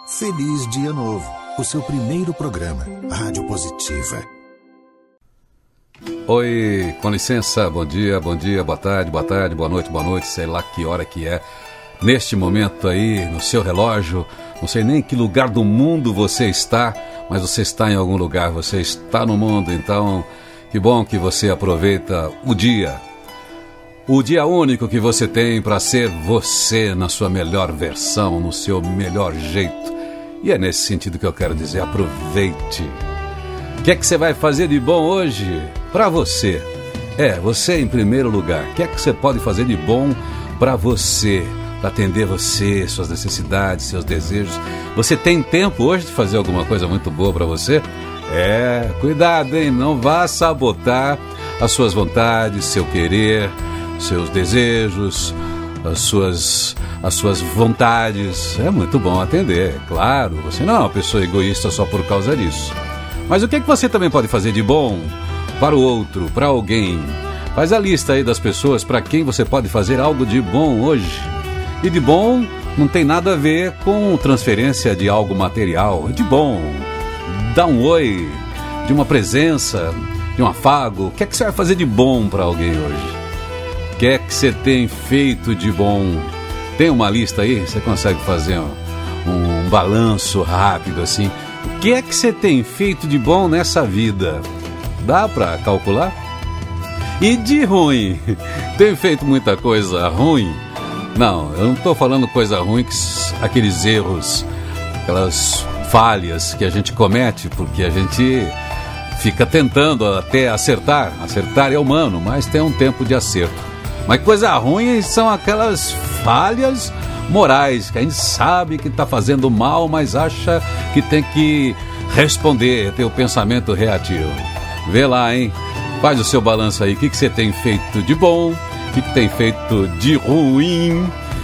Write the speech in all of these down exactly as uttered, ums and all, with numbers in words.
Feliz Dia Novo, o seu primeiro programa, Rádio Positiva. Oi, com licença, bom dia, bom dia, boa tarde, boa tarde, boa noite, boa noite, sei lá que hora que é. Neste momento aí, no seu relógio, não sei nem em que lugar do mundo você está, mas você está em algum lugar, você está no mundo, então que bom que você aproveita o dia. O dia único que você tem para ser você na sua melhor versão, no seu melhor jeito. E é nesse sentido que eu quero dizer, aproveite. O que é que você vai fazer de bom hoje para você? É, você em primeiro lugar. O que é que você pode fazer de bom para você? Para atender você, suas necessidades, seus desejos. Você tem tempo hoje de fazer alguma coisa muito boa para você? É, cuidado, hein? Não vá sabotar as suas vontades, seu querer, seus desejos, as suas, as suas vontades. É muito bom atender, claro. Você não é uma pessoa egoísta só por causa disso. Mas o que é que você também pode fazer de bom para o outro, para alguém? Faz a lista aí das pessoas para quem você pode fazer algo de bom hoje. E de bom não tem nada a ver com transferência de algo material. De bom, dá um oi, de uma presença, de um afago. O que é que você vai fazer de bom para alguém hoje? O que é que você tem feito de bom? Tem uma lista aí? Você consegue fazer um, um balanço rápido assim? O que é que você tem feito de bom nessa vida? Dá para calcular? E de ruim? Tem feito muita coisa ruim? Não, eu não estou falando coisa ruim, que aqueles erros, aquelas falhas que a gente comete, porque a gente fica tentando até acertar. Acertar é humano, mas tem um tempo de acerto. Mas coisa ruim são aquelas falhas morais, que a gente sabe que está fazendo mal, mas acha que tem que responder, ter o pensamento reativo. Vê lá, hein? Faz o seu balanço aí. O que, que você tem feito de bom? O que, que tem feito de ruim?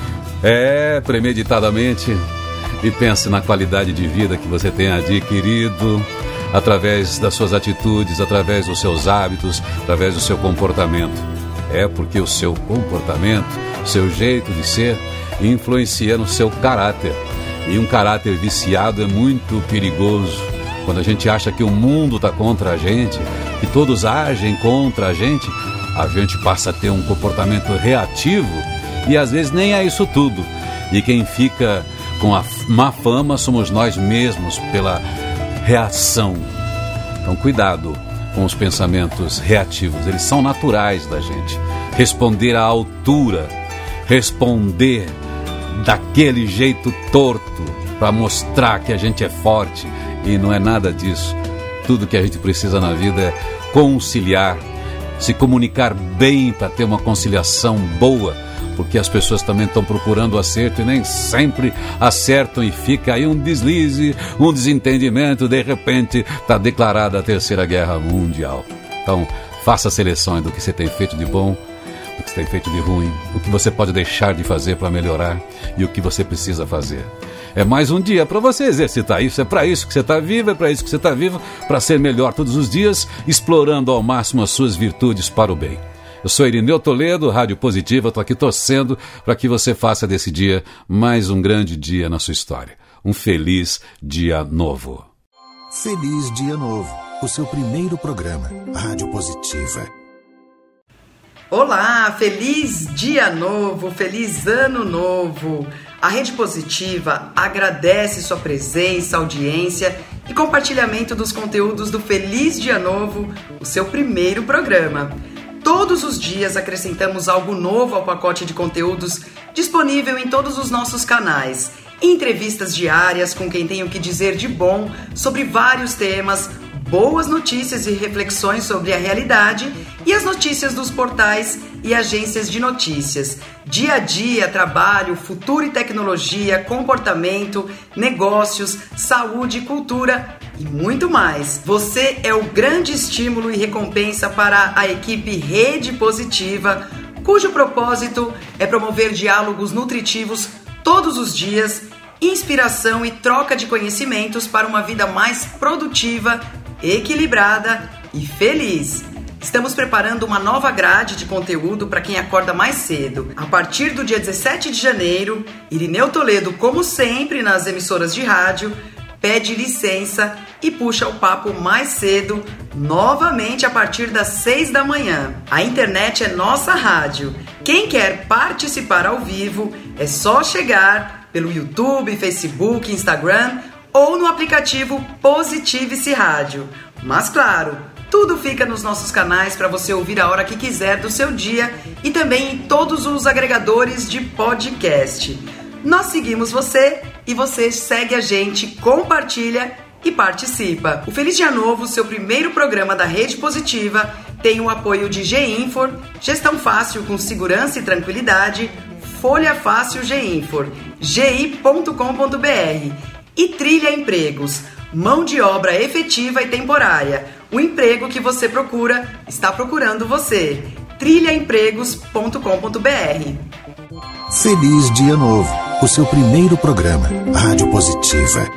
É, premeditadamente. E pense na qualidade de vida que você tem adquirido através das suas atitudes, através dos seus hábitos, através do seu comportamento. É porque o seu comportamento, o seu jeito de ser, influencia no seu caráter. E um caráter viciado é muito perigoso. Quando a gente acha que o mundo está contra a gente, que todos agem contra a gente, a gente passa a ter um comportamento reativo e às vezes nem é isso tudo. E quem fica com a má fama somos nós mesmos pela reação. Então cuidado com os pensamentos reativos, eles são naturais da gente. Responder à altura, responder daquele jeito torto para mostrar que a gente é forte, e não é nada disso. Tudo que a gente precisa na vida é conciliar, se comunicar bem para ter uma conciliação boa, porque as pessoas também estão procurando o acerto e nem sempre acertam e fica aí um deslize, um desentendimento, de repente está declarada a Terceira Guerra Mundial. Então faça a seleção do que você tem feito de bom, do que você tem feito de ruim, o que você pode deixar de fazer para melhorar e o que você precisa fazer. É mais um dia para você exercitar isso, é para isso que você está vivo, é para isso que você está vivo, para ser melhor todos os dias, explorando ao máximo as suas virtudes para o bem. Eu sou Irineu Toledo, Rádio Positiva, estou aqui torcendo para que você faça desse dia mais um grande dia na sua história. Um feliz dia novo. Feliz Dia Novo, o seu primeiro programa, Rádio Positiva. Olá, feliz dia novo, feliz ano novo. A Rede Positiva agradece sua presença, audiência e compartilhamento dos conteúdos do Feliz Dia Novo, o seu primeiro programa. Todos os dias acrescentamos algo novo ao pacote de conteúdos disponível em todos os nossos canais. Entrevistas diárias com quem tem o que dizer de bom sobre vários temas, boas notícias e reflexões sobre a realidade e as notícias dos portais e agências de notícias. Dia a dia, trabalho, futuro e tecnologia, comportamento, negócios, saúde, cultura e muito mais. Você é o grande estímulo e recompensa para a equipe Rede Positiva, cujo propósito é promover diálogos nutritivos todos os dias, inspiração e troca de conhecimentos para uma vida mais produtiva, equilibrada e feliz. Estamos preparando uma nova grade de conteúdo para quem acorda mais cedo. A partir do dia dezessete de janeiro, Irineu Toledo, como sempre nas emissoras de rádio, pede licença e puxa o papo mais cedo, novamente a partir das seis da manhã. A internet é nossa rádio. Quem quer participar ao vivo é só chegar pelo YouTube, Facebook, Instagram ou no aplicativo Positivice Rádio. Mas claro, tudo fica nos nossos canais para você ouvir a hora que quiser do seu dia e também em todos os agregadores de podcast. Nós seguimos você e você segue a gente, compartilha e participa. O Feliz Dia Novo, seu primeiro programa da Rede Positiva, tem o apoio de G-Infor, Gestão Fácil com Segurança e Tranquilidade, Folha Fácil G-Infor, g i ponto com ponto b r e Trilha Empregos, mão de obra efetiva e temporária. O emprego que você procura está procurando você. trilha empregos ponto com ponto b r. Feliz Dia Novo, o seu primeiro programa, Rádio Positiva.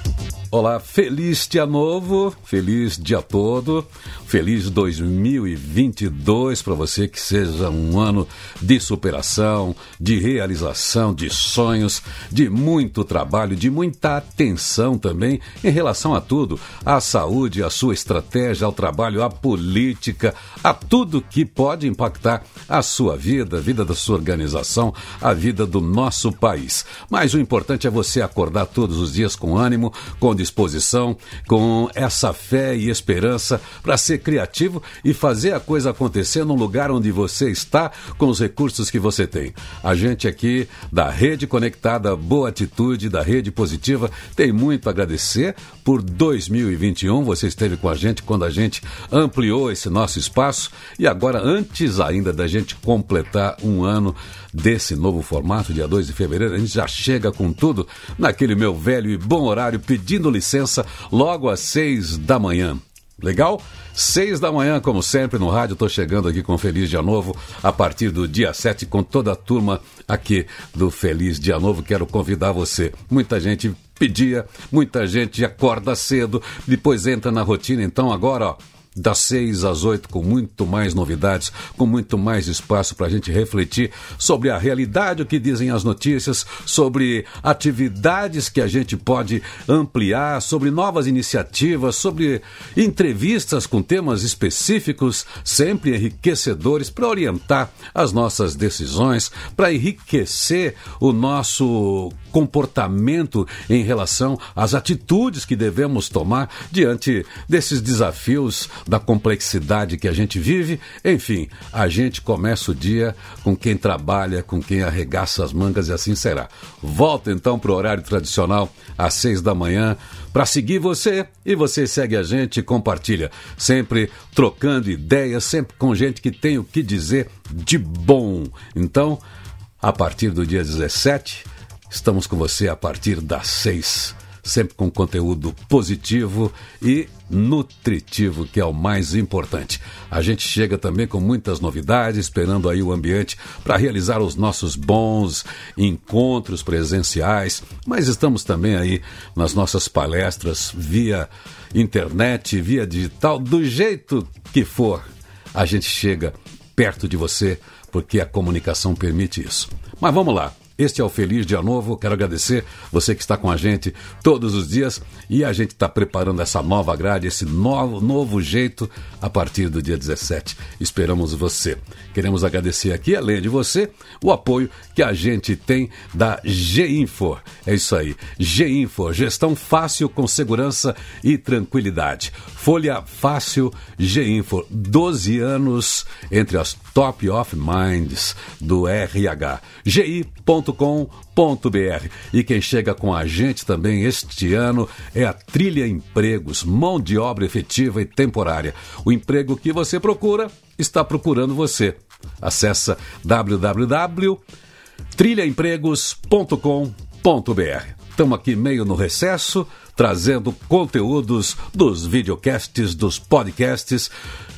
Olá, feliz dia novo, feliz dia todo, feliz dois mil e vinte e dois para você, que seja um ano de superação, de realização, de sonhos, de muito trabalho, de muita atenção também em relação a tudo, à saúde, à sua estratégia, ao trabalho, à política, a tudo que pode impactar a sua vida, a vida da sua organização, a vida do nosso país. Mas o importante é você acordar todos os dias com ânimo, com disposição, com essa fé e esperança para ser criativo e fazer a coisa acontecer no lugar onde você está, com os recursos que você tem. A gente aqui da Rede Conectada Boa Atitude, da Rede Positiva, tem muito a agradecer por dois mil e vinte e um. Você esteve com a gente quando a gente ampliou esse nosso espaço e agora, antes ainda da gente completar um ano desse novo formato, dia dois de fevereiro, a gente já chega com tudo naquele meu velho e bom horário, pedindo licença logo às seis da manhã. Legal? Seis da manhã, como sempre, no rádio. Estou chegando aqui com Feliz Dia Novo a partir do dia sete, com toda a turma aqui do Feliz Dia Novo. Quero convidar você. Muita gente pedia, muita gente acorda cedo, depois entra na rotina. Então agora, ó, das seis às oito, com muito mais novidades, com muito mais espaço para a gente refletir sobre a realidade, o que dizem as notícias, sobre atividades que a gente pode ampliar, sobre novas iniciativas, sobre entrevistas com temas específicos, sempre enriquecedores, para orientar as nossas decisões, para enriquecer o nosso comportamento em relação às atitudes que devemos tomar diante desses desafios da complexidade que a gente vive. Enfim, a gente começa o dia com quem trabalha, com quem arregaça as mangas, e assim será. Volta então para o horário tradicional às seis da manhã para seguir você, e você segue a gente e compartilha, sempre trocando ideias, sempre com gente que tem o que dizer de bom. Então, a partir do dia dezessete, estamos com você a partir das seis, sempre com conteúdo positivo e nutritivo, que é o mais importante. A gente chega também com muitas novidades, esperando aí o ambiente para realizar os nossos bons encontros presenciais, mas estamos também aí nas nossas palestras via internet, via digital, do jeito que for. A gente chega perto de você, porque a comunicação permite isso. Mas vamos lá. Este é o Feliz Dia Novo. Quero agradecer você que está com a gente todos os dias, e a gente está preparando essa nova grade, esse novo, novo jeito a partir do dia dezessete. Esperamos você. Queremos agradecer aqui, além de você, o apoio que a gente tem da G-Infor. É isso aí, G-Infor, gestão fácil com segurança e tranquilidade. Folha Fácil G-Infor, doze anos entre as top of minds do R H. G I ponto com ponto b r. E quem chega com a gente também este ano é a Trilha Empregos, mão de obra efetiva e temporária. O emprego que você procura está procurando você. Acesse w w w ponto trilha empregos ponto com ponto b r. Estamos aqui meio no recesso, trazendo conteúdos dos videocasts, dos podcasts,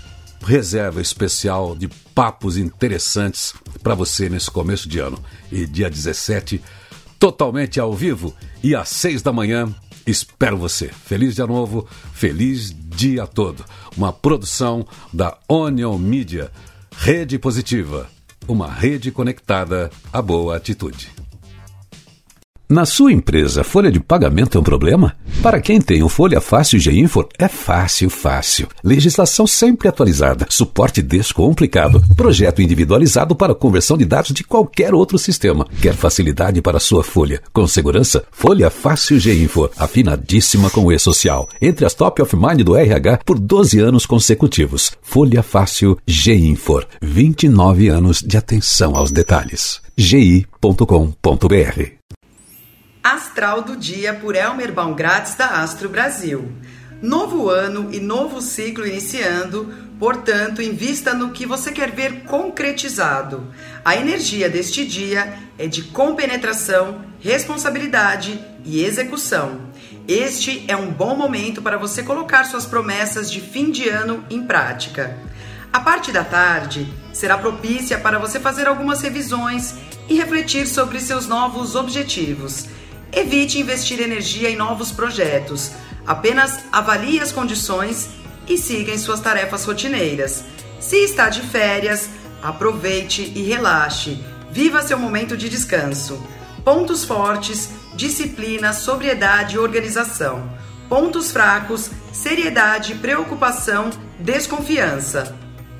reserva especial de papos interessantes para você nesse começo de ano. E dia dezessete, totalmente ao vivo, e às seis da manhã, espero você. Feliz Dia Novo, feliz dia todo. Uma produção da Onion Media. Rede Positiva, uma rede conectada à boa atitude. Na sua empresa, folha de pagamento é um problema? Para quem tem o Folha Fácil G-Infor, é fácil, fácil. Legislação sempre atualizada, suporte descomplicado, projeto individualizado para conversão de dados de qualquer outro sistema. Quer facilidade para sua folha? Com segurança, Folha Fácil G-Infor, afinadíssima com o E-Social. Entre as top of mind do R H por doze anos consecutivos. Folha Fácil G-Infor, vinte e nove anos de atenção aos detalhes. g i ponto com ponto b r. Astral do Dia por Elmer Baumgratz da Astro Brasil. Novo ano e novo ciclo iniciando, portanto, invista no que você quer ver concretizado. A energia deste dia é de compenetração, responsabilidade e execução. Este é um bom momento para você colocar suas promessas de fim de ano em prática. A parte da tarde será propícia para você fazer algumas revisões e refletir sobre seus novos objetivos. Evite investir energia em novos projetos. Apenas avalie as condições e siga em suas tarefas rotineiras. Se está de férias, aproveite e relaxe. Viva seu momento de descanso. Pontos fortes: disciplina, sobriedade e organização. Pontos fracos: seriedade, preocupação, desconfiança.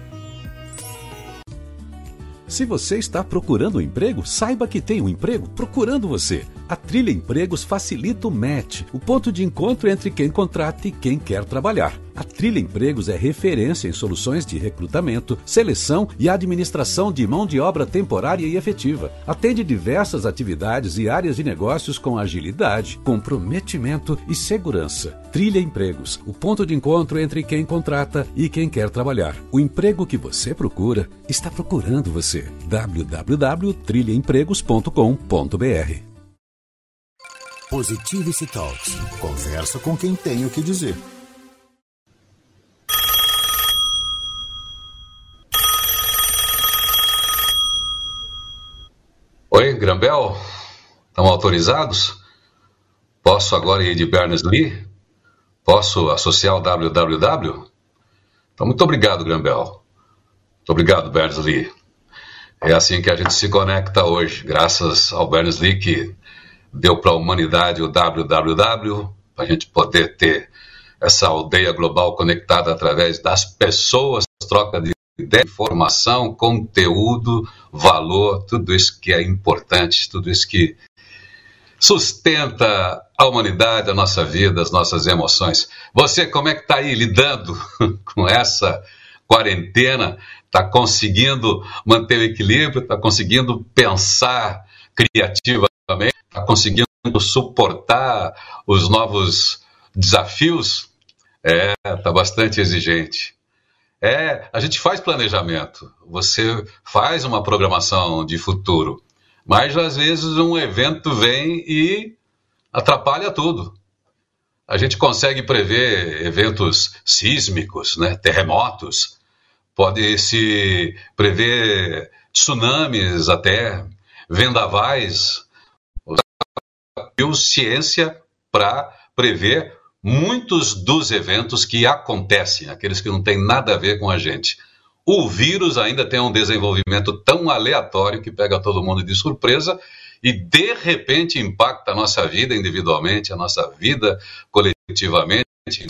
Se você está procurando um emprego, saiba que tem um emprego procurando você. A Trilha Empregos facilita o match, o ponto de encontro entre quem contrata e quem quer trabalhar. A Trilha Empregos é referência em soluções de recrutamento, seleção e administração de mão de obra temporária e efetiva. Atende diversas atividades e áreas de negócios com agilidade, comprometimento e segurança. Trilha Empregos, o ponto de encontro entre quem contrata e quem quer trabalhar. O emprego que você procura está procurando você. w w w ponto trilha empregos ponto com ponto b r. Positivity Talks. Conversa com quem tem o que dizer. Oi, Grambel? Estão autorizados? Posso agora ir de Berners-Lee? Posso associar o W W W? Então, muito obrigado, Grambel. Muito obrigado, Berners-Lee. É assim que a gente se conecta hoje, graças ao Berners-Lee que deu para a humanidade o W W W, para a gente poder ter essa aldeia global conectada através das pessoas, troca de ideia, informação, conteúdo, valor, tudo isso que é importante, tudo isso que sustenta a humanidade, a nossa vida, as nossas emoções. Você, como é que está aí lidando com essa quarentena? Está conseguindo manter o equilíbrio? Está conseguindo pensar criativamente? Está conseguindo suportar os novos desafios? É, está bastante exigente. É, a gente faz planejamento, você faz uma programação de futuro, mas às vezes um evento vem e atrapalha tudo. A gente consegue prever eventos sísmicos, né, terremotos, pode-se prever tsunamis até, vendavais. Usou ciência para prever muitos dos eventos que acontecem, aqueles que não têm nada a ver com a gente. O vírus ainda tem um desenvolvimento tão aleatório que pega todo mundo de surpresa e, de repente, impacta a nossa vida individualmente, a nossa vida coletivamente,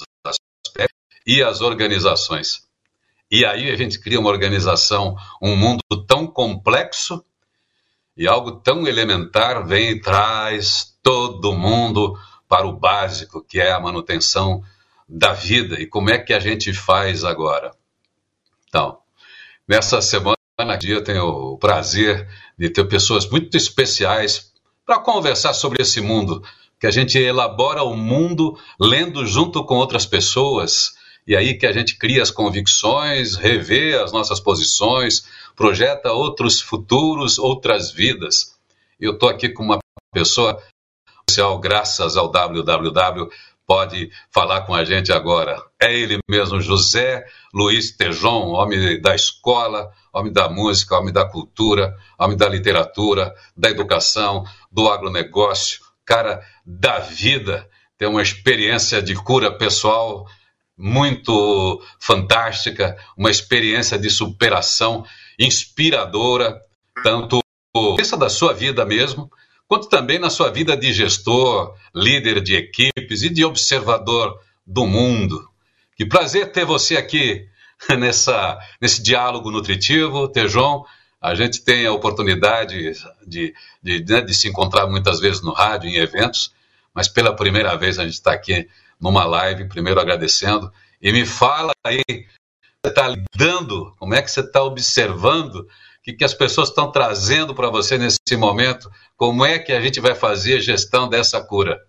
e as organizações. E aí a gente cria uma organização, um mundo tão complexo, e algo tão elementar vem e traz todo mundo para o básico, que é a manutenção da vida. E como é que a gente faz agora? Então, nessa semana aqui eu tenho o prazer de ter pessoas muito especiais para conversar sobre esse mundo, que a gente elabora o mundo lendo junto com outras pessoas, e aí que a gente cria as convicções, revê as nossas posições, projeta outros futuros, outras vidas. Eu estou aqui com uma pessoa especial, graças ao W W W, pode falar com a gente agora. É ele mesmo, José Luiz Tejon, homem da escola, homem da música, homem da cultura, homem da literatura, da educação, do agronegócio, cara da vida, tem uma experiência de cura pessoal muito fantástica, uma experiência de superação inspiradora, tanto da sua vida mesmo, quanto também na sua vida de gestor, líder de equipes e de observador do mundo. Que prazer ter você aqui nessa, nesse diálogo nutritivo, Tejon. A gente tem a oportunidade de, de, de, de se encontrar muitas vezes no rádio, em eventos, mas pela primeira vez a gente está aqui numa live, primeiro agradecendo. E me fala aí, você está lidando, como é que você está observando, o que, que as pessoas estão trazendo para você nesse momento, como é que a gente vai fazer a gestão dessa cura?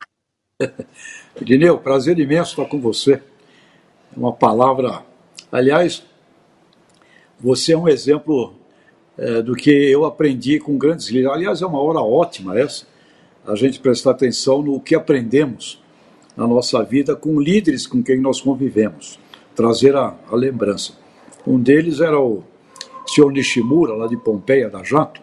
Irineu, prazer imenso estar com você. Uma palavra, aliás, você é um exemplo é, do que eu aprendi com grandes líderes. Aliás, é uma hora ótima essa, a gente prestar atenção no que aprendemos na nossa vida com líderes com quem nós convivemos, trazer a, a lembrança. Um deles era o senhor Nishimura, lá de Pompeia, da Jato,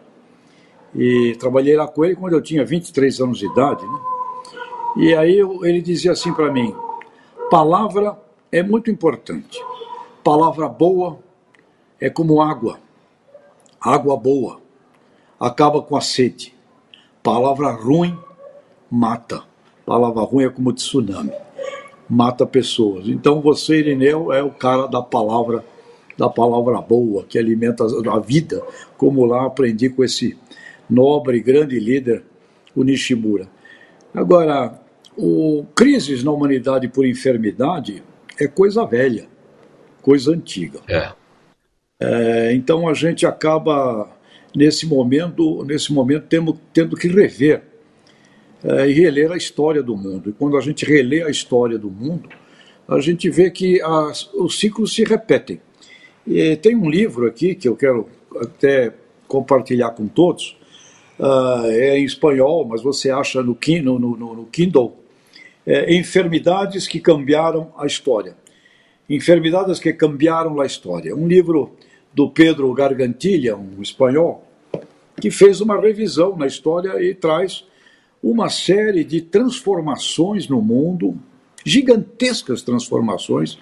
e trabalhei lá com ele quando eu tinha vinte e três anos de idade, né? E aí eu, ele dizia assim para mim: palavra é muito importante, palavra boa é como água, água boa acaba com a sede, palavra ruim mata, palavra ruim é como tsunami, mata pessoas. Então você, Irineu, é o cara da palavra, da palavra boa, que alimenta a vida, como lá aprendi com esse nobre e grande líder, o Nishimura. Agora, o crises na humanidade por enfermidade é coisa velha, coisa antiga. É. É, então a gente acaba, nesse momento, nesse momento temos, tendo que rever é, e reler a história do mundo. E quando a gente relê a história do mundo, a gente vê que as, os ciclos se repetem. E tem um livro aqui que eu quero até compartilhar com todos, uh, é em espanhol, mas você acha no, no, no, no Kindle, é, Enfermidades que Cambiaram a História. Enfermidades que Cambiaram a História. Um livro do Pedro Gargantilha, um espanhol, que fez uma revisão na história e traz uma série de transformações no mundo, gigantescas transformações,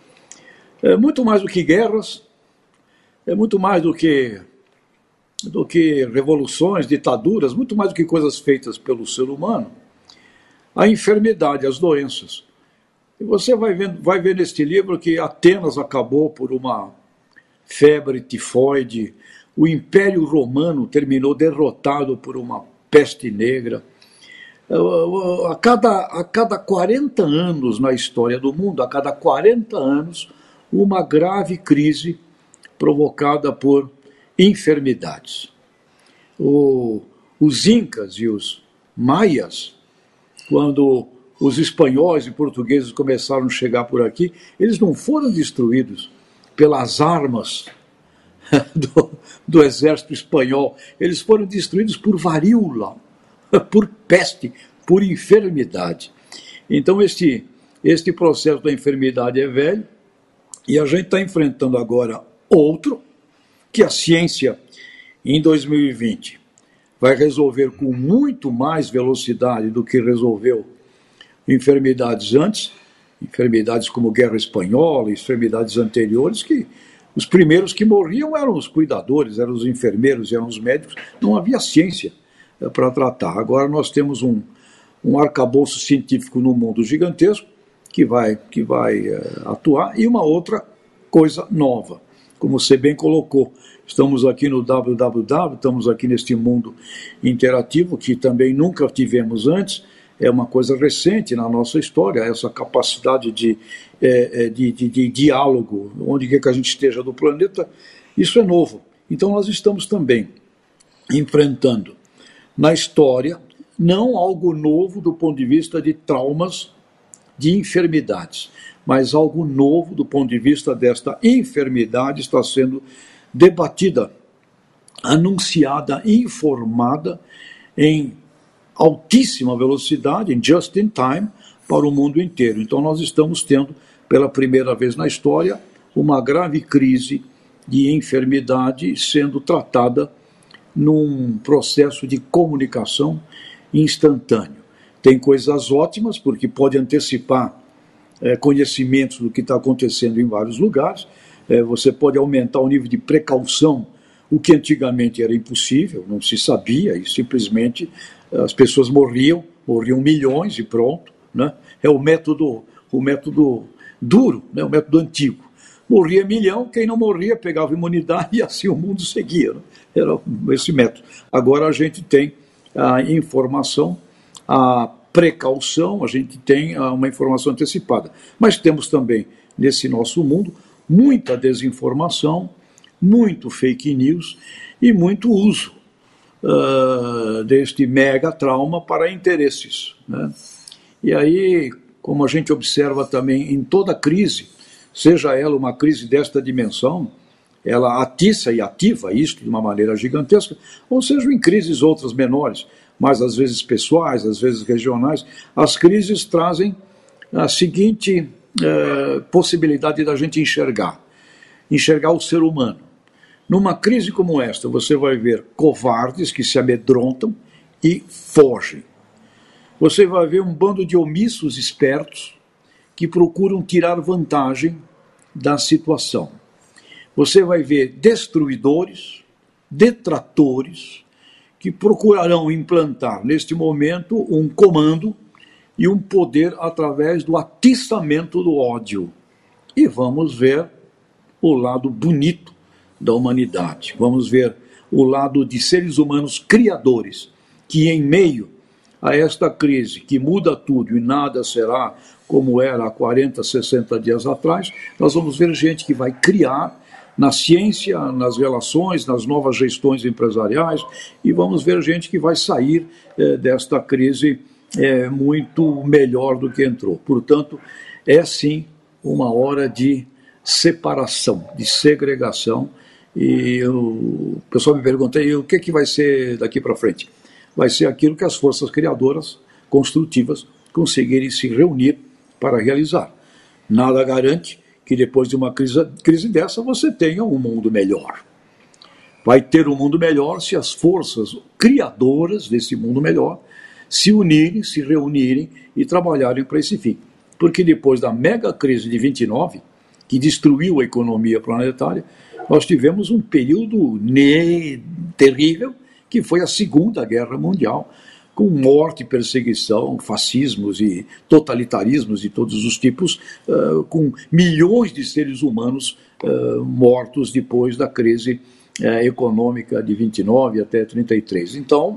é muito mais do que guerras, é muito mais do que, do que revoluções, ditaduras, muito mais do que coisas feitas pelo ser humano. A enfermidade, as doenças. E você vai ver, vai ver neste livro que Atenas acabou por uma febre tifoide, o Império Romano terminou derrotado por uma peste negra. A cada, a cada quarenta anos na história do mundo, a cada quarenta anos, uma grave crise provocada por enfermidades. O, os incas e os maias, quando os espanhóis e portugueses começaram a chegar por aqui, eles não foram destruídos pelas armas do, do exército espanhol, eles foram destruídos por varíola, por peste, por enfermidade. Então este, este processo da enfermidade é velho, e a gente está enfrentando agora outro, que a ciência, em dois mil e vinte, vai resolver com muito mais velocidade do que resolveu enfermidades antes, enfermidades como guerra espanhola, enfermidades anteriores, que os primeiros que morriam eram os cuidadores, eram os enfermeiros, eram os médicos, não havia ciência para tratar. Agora nós temos um, um arcabouço científico no mundo gigantesco que vai, que vai uh, atuar, e uma outra coisa nova, como você bem colocou. Estamos aqui no W W W, estamos aqui neste mundo interativo que também nunca tivemos antes, é uma coisa recente na nossa história, essa capacidade de, é, de, de, de diálogo, onde quer que a gente esteja do planeta, isso é novo. Então nós estamos também enfrentando na história, não algo novo do ponto de vista de traumas, de enfermidades, mas algo novo do ponto de vista desta enfermidade está sendo debatida, anunciada, informada em altíssima velocidade, em just in time, para o mundo inteiro. Então nós estamos tendo, pela primeira vez na história, uma grave crise de enfermidade sendo tratada num processo de comunicação instantâneo. Tem coisas ótimas, porque pode antecipar é, conhecimentos do que está acontecendo em vários lugares, é, você pode aumentar o nível de precaução, o que antigamente era impossível, não se sabia, e simplesmente as pessoas morriam, morriam milhões e pronto, né? É o método, o método duro, né? O método antigo. Morria milhão, quem não morria pegava imunidade e assim o mundo seguia, né? Era esse método. Agora a gente tem a informação, a precaução, a gente tem uma informação antecipada. Mas temos também, nesse nosso mundo, muita desinformação, muito fake news e muito uso uh, deste mega trauma para interesses, né? E aí, como a gente observa também em toda crise, seja ela uma crise desta dimensão, ela atiça e ativa isto de uma maneira gigantesca, ou seja, em crises outras menores, mas às vezes pessoais, às vezes regionais, as crises trazem a seguinte eh, possibilidade da gente enxergar, enxergar o ser humano. Numa crise como esta, você vai ver covardes que se amedrontam e fogem. Você vai ver um bando de omissos espertos que procuram tirar vantagem da situação. Você vai ver destruidores, detratores, que procurarão implantar, neste momento, um comando e um poder através do atiçamento do ódio. E vamos ver o lado bonito da humanidade. Vamos ver o lado de seres humanos criadores, que em meio a esta crise, que muda tudo e nada será como era há quarenta, sessenta dias atrás, nós vamos ver gente que vai criar na ciência, nas relações, nas novas gestões empresariais, e vamos ver gente que vai sair eh, desta crise eh, muito melhor do que entrou. Portanto, é sim uma hora de separação, de segregação, e eu, o pessoal me pergunta, e o que, que vai ser daqui para frente? Vai ser aquilo que as forças criadoras, construtivas, conseguirem se reunir para realizar. Nada garante que depois de uma crise, crise dessa você tenha um mundo melhor. Vai ter um mundo melhor se as forças criadoras desse mundo melhor se unirem, se reunirem e trabalharem para esse fim. Porque depois da mega crise de vinte e nove, que destruiu a economia planetária, nós tivemos um período ne- terrível, que foi a Segunda Guerra Mundial, com morte, perseguição, fascismos e totalitarismos de todos os tipos, uh, com milhões de seres humanos uh, mortos depois da crise uh, econômica de vinte e nove até trinta e três. Então,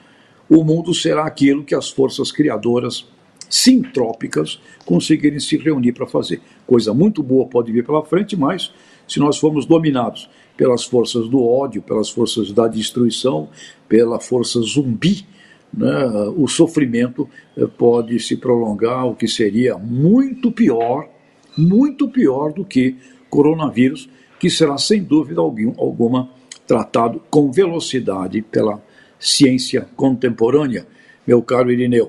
o mundo será aquilo que as forças criadoras sintrópicas conseguirem se reunir para fazer. Coisa muito boa pode vir pela frente, mas se nós formos dominados pelas forças do ódio, pelas forças da destruição, pela força zumbi, né, o sofrimento pode se prolongar, o que seria muito pior, muito pior do que coronavírus, que será sem dúvida alguma tratado com velocidade pela ciência contemporânea. Meu caro Irineu.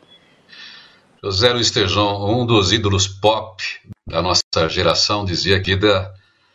José Luiz Tejão, um dos ídolos pop da nossa geração, dizia que da,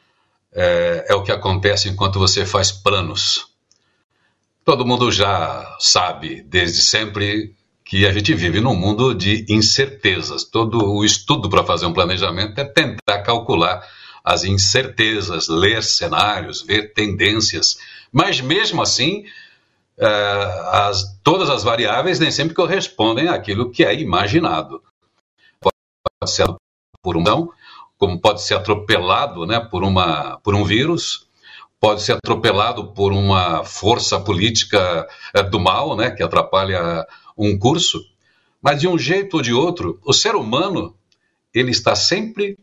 é, é o que acontece enquanto você faz planos. Todo mundo já sabe, desde sempre, que a gente vive num mundo de incertezas. Todo o estudo para fazer um planejamento é tentar calcular as incertezas, ler cenários, ver tendências. Mas, mesmo assim, uh, as, todas as variáveis nem sempre correspondem àquilo que é imaginado. Pode ser por um não, como pode ser atropelado, né, por, uma, por um vírus, pode ser atropelado por uma força política é, do mal, né, que atrapalha um curso, mas de um jeito ou de outro, o ser humano ele está sempre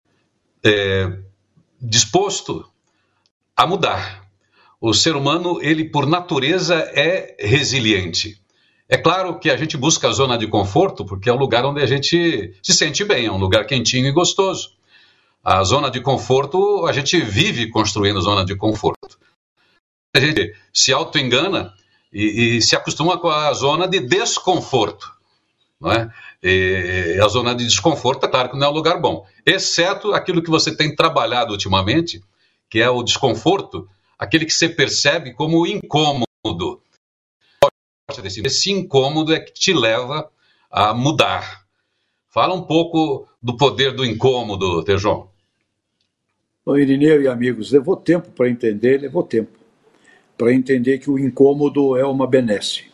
é, disposto a mudar. O ser humano, ele por natureza é resiliente. É claro que a gente busca a zona de conforto, porque é um lugar onde a gente se sente bem, é um lugar quentinho e gostoso. A zona de conforto, a gente vive construindo zona de conforto. A gente se auto-engana e, e se acostuma com a zona de desconforto. Não é? E a zona de desconforto, é claro que não é um lugar bom. Exceto aquilo que você tem trabalhado ultimamente, que é o desconforto, aquele que você percebe como incômodo. Esse incômodo é que te leva a mudar. Fala um pouco do poder do incômodo, Tejon. Bom, Irineu e amigos, levou tempo para entender, levou tempo para entender que o incômodo é uma benesse.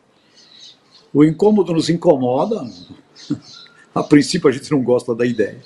O incômodo nos incomoda, a princípio a gente não gosta da ideia,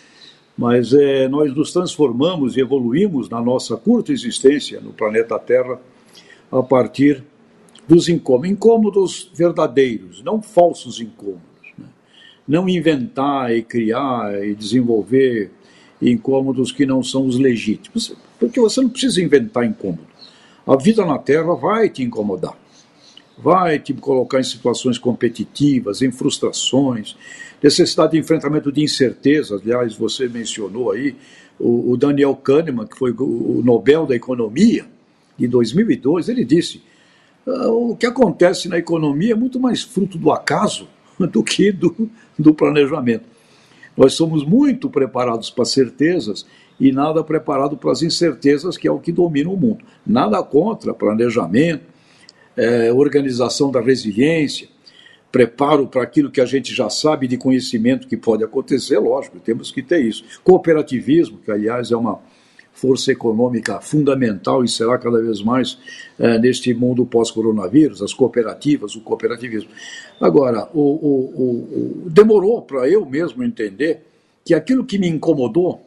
mas é, nós nos transformamos e evoluímos na nossa curta existência no planeta Terra a partir dos incômodos, incômodos verdadeiros, não falsos incômodos, né? Não inventar e criar e desenvolver incômodos que não são os legítimos, porque você não precisa inventar incômodo. A vida na Terra vai te incomodar, vai te colocar em situações competitivas, em frustrações, necessidade de enfrentamento de incertezas. Aliás, você mencionou aí o, o Daniel Kahneman, que foi o Nobel da Economia de dois mil e dois, ele disse: ah, o que acontece na economia é muito mais fruto do acaso do que do, do planejamento. Nós somos muito preparados para certezas e nada preparado para as incertezas, que é o que domina o mundo. Nada contra planejamento, é, organização da resiliência, preparo para aquilo que a gente já sabe de conhecimento que pode acontecer, lógico, temos que ter isso. Cooperativismo, que aliás é uma força econômica fundamental e será cada vez mais é, neste mundo pós-coronavírus, as cooperativas, o cooperativismo. Agora, o, o, o, demorou para eu mesmo entender que aquilo que me incomodou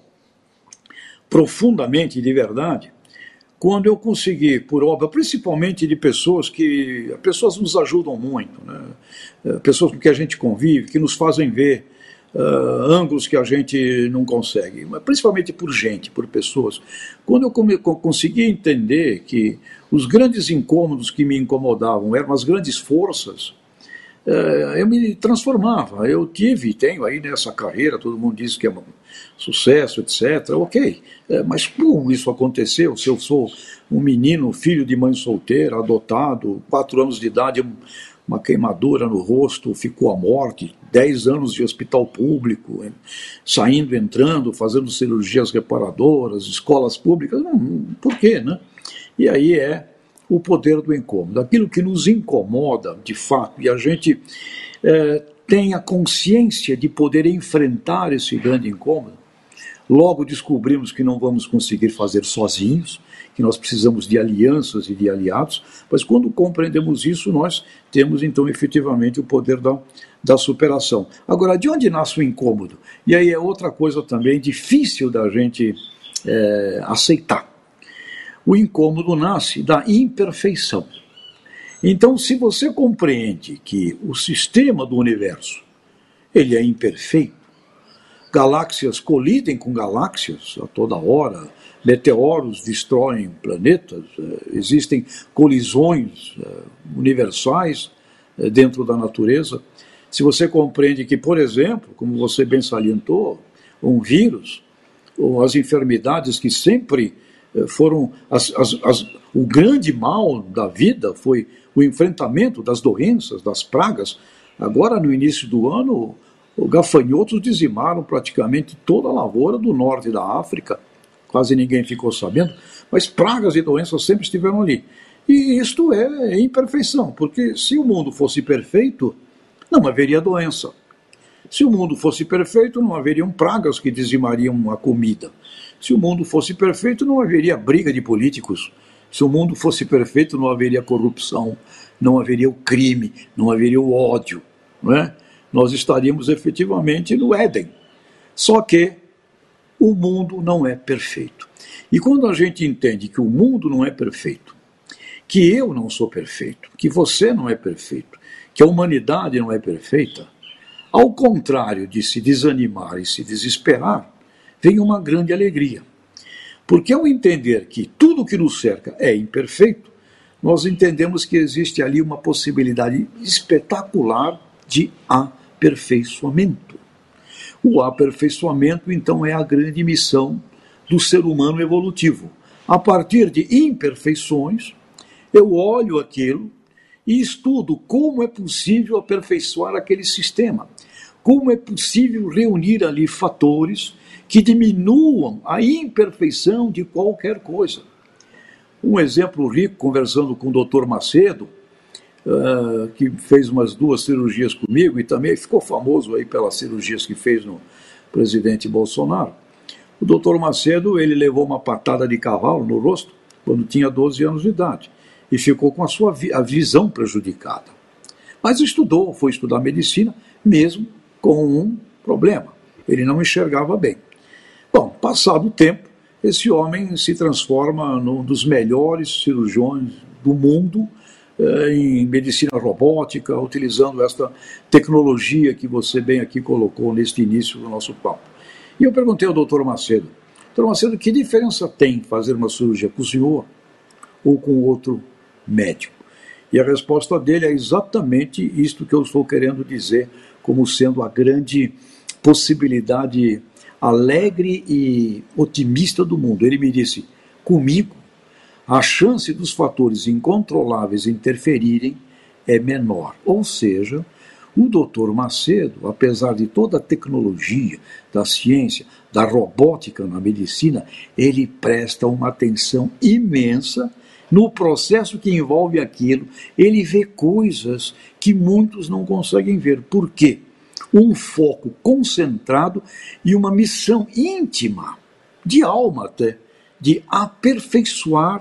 profundamente, de verdade, quando eu consegui, por obra, principalmente de pessoas que, pessoas nos ajudam muito, né? Pessoas com que a gente convive, que nos fazem ver Uh, ângulos que a gente não consegue, mas principalmente por gente, por pessoas. Quando eu come, consegui entender que os grandes incômodos que me incomodavam eram as grandes forças, uh, eu me transformava. Eu tive, tenho aí nessa carreira, todo mundo diz que é um sucesso, etcétera. Ok, uh, mas como isso aconteceu? Se eu sou um menino, filho de mãe solteira, adotado, quatro anos de idade, uma queimadura no rosto, ficou à morte, dez anos de hospital público, saindo, entrando, fazendo cirurgias reparadoras, escolas públicas, não, por quê, né? E aí é o poder do incômodo, aquilo que nos incomoda, de fato, e a gente é, tem a consciência de poder enfrentar esse grande incômodo, logo descobrimos que não vamos conseguir fazer sozinhos, que nós precisamos de alianças e de aliados, mas quando compreendemos isso, nós temos então efetivamente o poder da, da superação. Agora, de onde nasce o incômodo? E aí é outra coisa também difícil da gente é, aceitar. O incômodo nasce da imperfeição. Então, se você compreende que o sistema do universo ele é imperfeito, galáxias colidem com galáxias a toda hora, meteoros destroem planetas, existem colisões universais dentro da natureza. Se você compreende que, por exemplo, como você bem salientou, um vírus, ou as enfermidades que sempre foram... As, as, as, o grande mal da vida foi o enfrentamento das doenças, das pragas. Agora, no início do ano, os gafanhotos dizimaram praticamente toda a lavoura do norte da África. Quase ninguém ficou sabendo, mas pragas e doenças sempre estiveram ali. E isto é imperfeição, porque se o mundo fosse perfeito, não haveria doença. Se o mundo fosse perfeito, não haveriam pragas que dizimariam a comida. Se o mundo fosse perfeito, não haveria briga de políticos. Se o mundo fosse perfeito, não haveria corrupção, não haveria o crime, não haveria o ódio, não é? Nós estaríamos efetivamente no Éden. Só que o mundo não é perfeito. E quando a gente entende que o mundo não é perfeito, que eu não sou perfeito, que você não é perfeito, que a humanidade não é perfeita, ao contrário de se desanimar e se desesperar, vem uma grande alegria. Porque ao entender que tudo que nos cerca é imperfeito, nós entendemos que existe ali uma possibilidade espetacular de aperfeiçoamento. O aperfeiçoamento, então, é a grande missão do ser humano evolutivo. A partir de imperfeições, eu olho aquilo e estudo como é possível aperfeiçoar aquele sistema, como é possível reunir ali fatores que diminuam a imperfeição de qualquer coisa. Um exemplo rico, conversando com o doutor Macedo, uh, que fez umas duas cirurgias comigo e também ficou famoso aí pelas cirurgias que fez no presidente Bolsonaro. O doutor Macedo, ele levou uma patada de cavalo no rosto quando tinha doze anos de idade e ficou com a sua vi- a visão prejudicada. Mas estudou, foi estudar medicina, mesmo com um problema. Ele não enxergava bem. Bom, passado o tempo, esse homem se transforma num dos melhores cirurgiões do mundo eh, em medicina robótica, utilizando esta tecnologia que você bem aqui colocou neste início do nosso papo. E eu perguntei ao doutor Macedo, doutor Macedo, que diferença tem fazer uma cirurgia com o senhor ou com outro médico? E a resposta dele é exatamente isto que eu estou querendo dizer como sendo a grande possibilidade alegre e otimista do mundo. Ele me disse, comigo, a chance dos fatores incontroláveis interferirem é menor. Ou seja, o doutor Macedo, apesar de toda a tecnologia, da ciência, da robótica na medicina, ele presta uma atenção imensa no processo que envolve aquilo. Ele vê coisas que muitos não conseguem ver. Por quê? Um foco concentrado e uma missão íntima, de alma até, de aperfeiçoar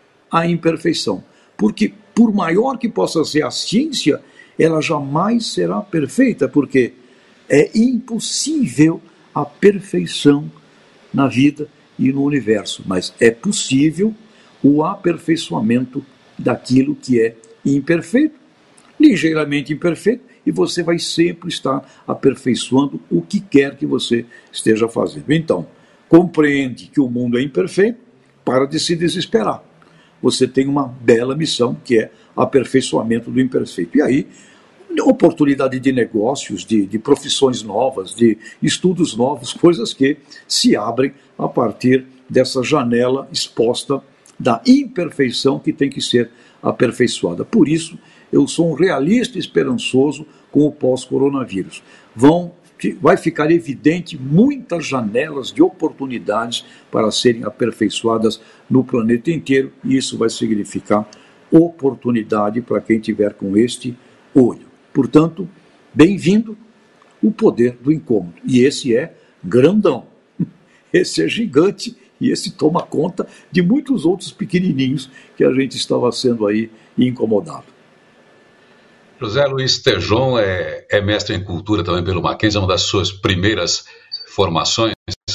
a imperfeição. Porque, por maior que possa ser a ciência, ela jamais será perfeita, porque é impossível a perfeição na vida e no universo, mas é possível o aperfeiçoamento daquilo que é imperfeito, ligeiramente imperfeito, e você vai sempre estar aperfeiçoando o que quer que você esteja fazendo. Então, compreende que o mundo é imperfeito, para de se desesperar. Você tem uma bela missão, que é aperfeiçoamento do imperfeito. E aí, oportunidade de negócios, de, de profissões novas, de estudos novos, coisas que se abrem a partir dessa janela exposta da imperfeição que tem que ser aperfeiçoada. Por isso, eu sou um realista esperançoso com o pós-coronavírus. Vão, vai ficar evidente muitas janelas de oportunidades para serem aperfeiçoadas no planeta inteiro, e isso vai significar oportunidade para quem tiver com este olho. Portanto, bem-vindo o poder do incômodo. E esse é grandão, esse é gigante, e esse toma conta de muitos outros pequenininhos que a gente estava sendo aí incomodado. José Luiz Tejon é, é mestre em cultura também pelo Mackenzie, é uma das suas primeiras formações.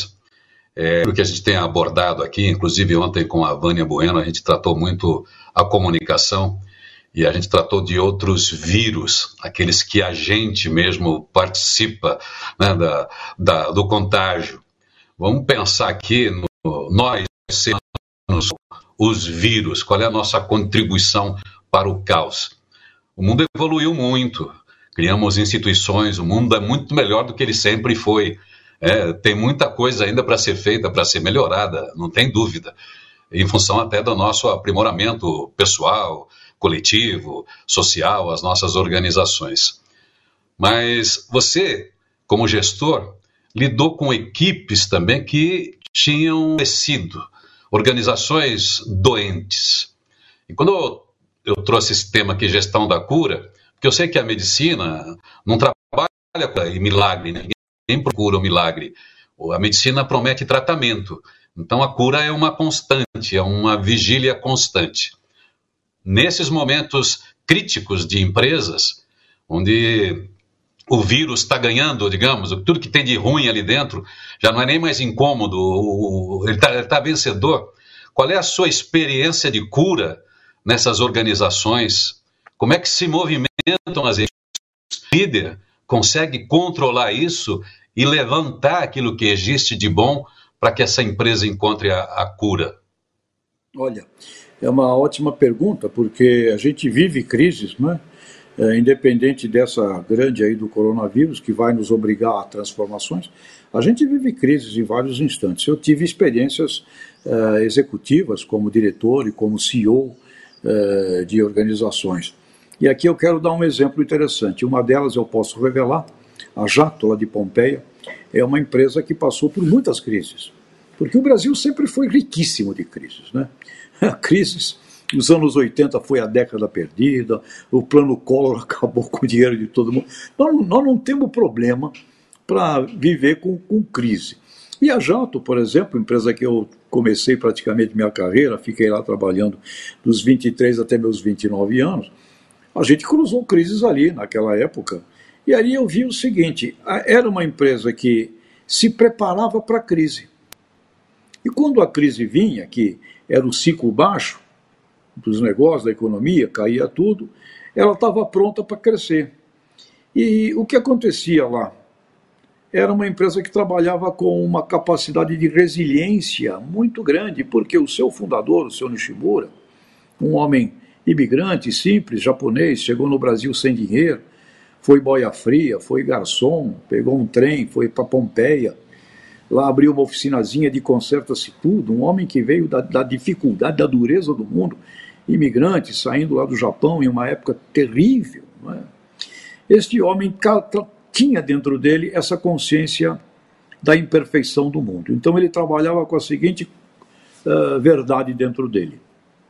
É, o que a gente tem abordado aqui, inclusive ontem com a Vânia Bueno, a gente tratou muito a comunicação e a gente tratou de outros vírus, aqueles que a gente mesmo participa, né, da, da, do contágio. Vamos pensar aqui no nós sermos os vírus, qual é a nossa contribuição para o caos. O mundo evoluiu muito, criamos instituições, o mundo é muito melhor do que ele sempre foi. É, tem muita coisa ainda para ser feita, para ser melhorada, não tem dúvida, em função até do nosso aprimoramento pessoal, coletivo, social, as nossas organizações. Mas você, como gestor, lidou com equipes também que tinham crescido, organizações doentes. E quando eu, eu trouxe esse tema aqui, gestão da cura, porque eu sei que a medicina não trabalha em milagre, né? Ninguém procura o milagre. A medicina promete tratamento. Então a cura é uma constante, é uma vigília constante. Nesses momentos críticos de empresas, onde o vírus está ganhando, digamos, tudo que tem de ruim ali dentro, já não é nem mais incômodo, ele está tá vencedor. Qual é a sua experiência de cura nessas organizações? Como é que se movimentam as equipes? O líder consegue controlar isso e levantar aquilo que existe de bom para que essa empresa encontre a, a cura? Olha, é uma ótima pergunta, porque a gente vive crises, não é? É, independente dessa grande aí do coronavírus, que vai nos obrigar a transformações, a gente vive crises em vários instantes. Eu tive experiências uh, executivas como diretor e como C E O uh, de organizações. E aqui eu quero dar um exemplo interessante. Uma delas eu posso revelar, a Jato, lá de Pompeia, é uma empresa que passou por muitas crises. Porque o Brasil sempre foi riquíssimo de crises, né? Crises os anos oitenta foi a década perdida, o plano Collor acabou com o dinheiro de todo mundo. Nós, nós não temos problema para viver com, com crise. E a Jato, por exemplo, empresa que eu comecei praticamente minha carreira, fiquei lá trabalhando dos vinte e três até meus vinte e nove anos, a gente cruzou crises ali naquela época. E aí eu vi o seguinte, era uma empresa que se preparava para a crise. E quando a crise vinha, que era o ciclo baixo dos negócios, da economia, caía tudo, ela estava pronta para crescer. E o que acontecia lá? Era uma empresa que trabalhava com uma capacidade de resiliência muito grande, porque o seu fundador, o seu Nishimura, um homem imigrante, simples, japonês, chegou no Brasil sem dinheiro, foi boia fria, foi garçom, pegou um trem, foi para Pompeia, lá abriu uma oficinazinha de conserta-se tudo, um homem que veio da, da dificuldade, da dureza do mundo, imigrante, saindo lá do Japão em uma época terrível. Não é? Este homem tinha dentro dele essa consciência da imperfeição do mundo. Então ele trabalhava com a seguinte uh, verdade dentro dele.